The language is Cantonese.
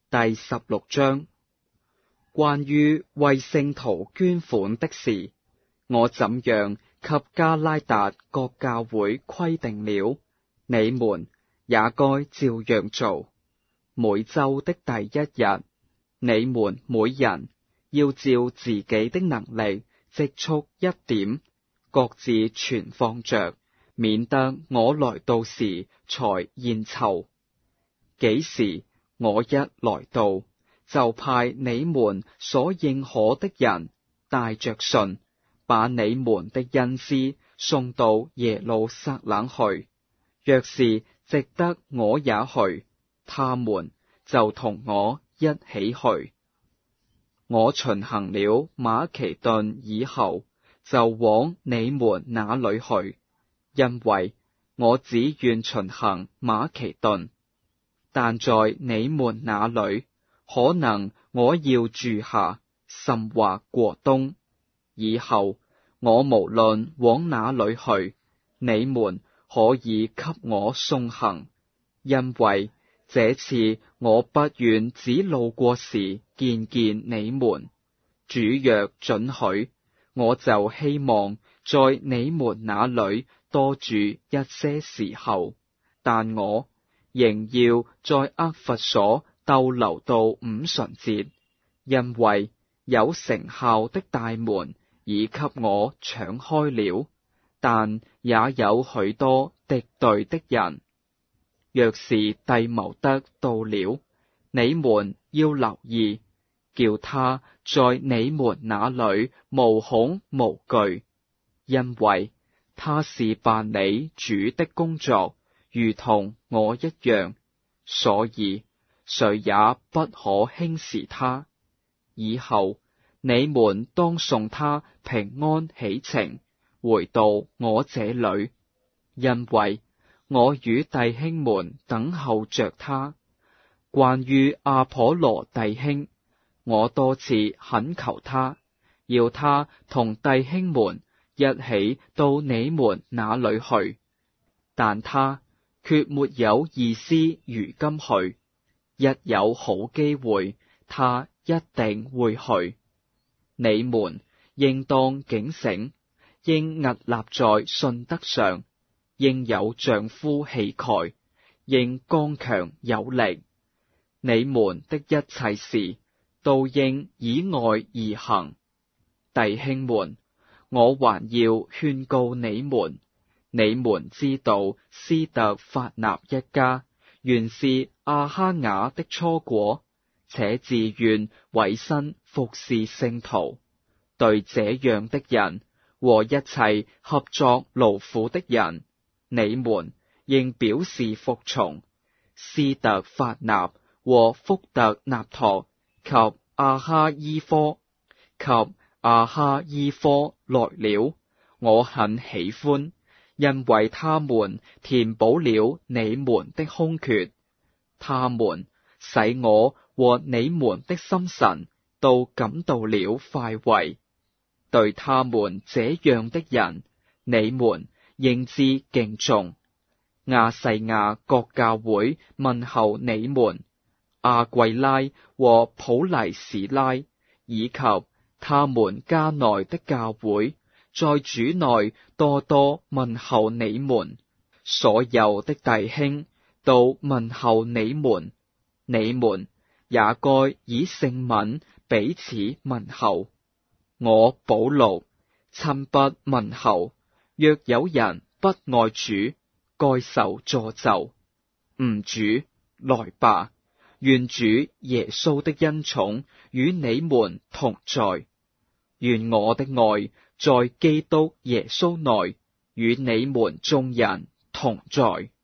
第16章，關於為聖徒捐款的事，我怎樣給加拉達各教會規定了，你們也該照樣做。每週的第一日，你們每人要照自己的能力積蓄一點，各自存放着，免得我來到時才現湊。幾時我一來到，就派你們所認可的人帶着信，把你們的恩師送到耶路撒冷去。若是值得我也去，他們就同我一起去。我巡行了馬其頓以後，就往你們那裏去，因為我只願巡行馬其頓。但在你們那裏，可能我要住下，甚或過冬。以後我無論往哪裏去，你們可以給我送行，因為這次我不願只路過時見見你們。主若准許，我就希望在你們那裏多住一些時候，但我仍要在厄弗所逗留到五旬節，因為有成效的大門已給我敞開了，但也有許多敵對的人。若是弟茂德到了，你們要留意，叫他在你們那裏無恐無懼，因為他是辦理主的工作，如同我一樣，所以誰也不可輕視他。以後你們當送他平安起程，回到我這裏，因為我與弟兄們等候着他。關於阿頗羅弟兄，我多次懇求他，要他同弟兄們一起到你們那裏去，但他決沒有意思如今去。一有好機會，他一定會去。你們應當警醒，應屹立在信德上，應有丈夫氣概，應剛強有力。你們的一切事都應以愛而行。弟兄們，我還要勸告你們，你們知道斯特法納一家原是阿哈雅的初果，且自願委身服侍聖徒。對這樣的人和一切合作勞苦的人，你們應表示服從。斯特法納和福特納托及阿哈伊科來了，我很喜歡，因為他們填補了你們的空缺，他們使我和你們的心神都感到了快慰。對他們這樣的人，你們應知敬重。亞細亞各教會問候你們。阿桂拉和普黎史拉，以及他們家內的教會，在主內多多問候你們。所有的弟兄都問候你們，你們也該以聖吻彼此問候。我保祿親筆問候，若有人不愛主，該受詛咒。主來吧，願主耶穌的恩寵與你們同在。願我的愛在基督耶穌內與你們眾人同在。